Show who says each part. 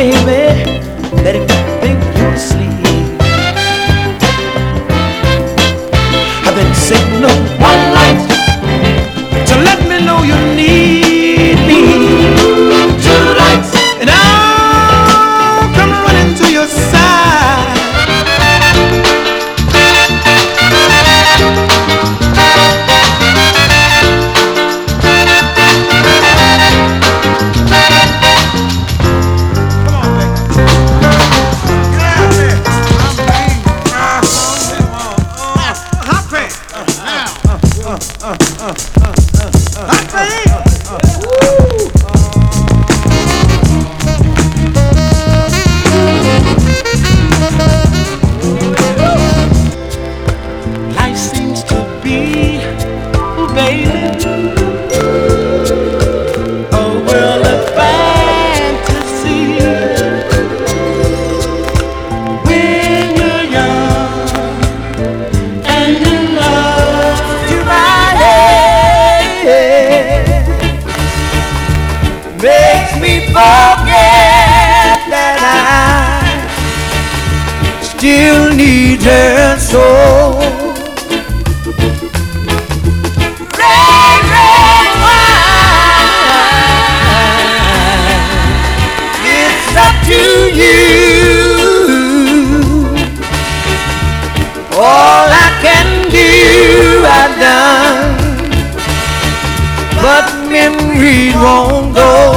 Speaker 1: baby, let him think you're asleep. I've been sitting up one night to let me know you need me. 2 nights and I'll come running to your side. Life seems to be, baby, a world of fantasy. When you're young and in love, you're right, makes me forget that I still need her so. Red, red wine, it's up to you. All I can do, I've done, but memories won't go.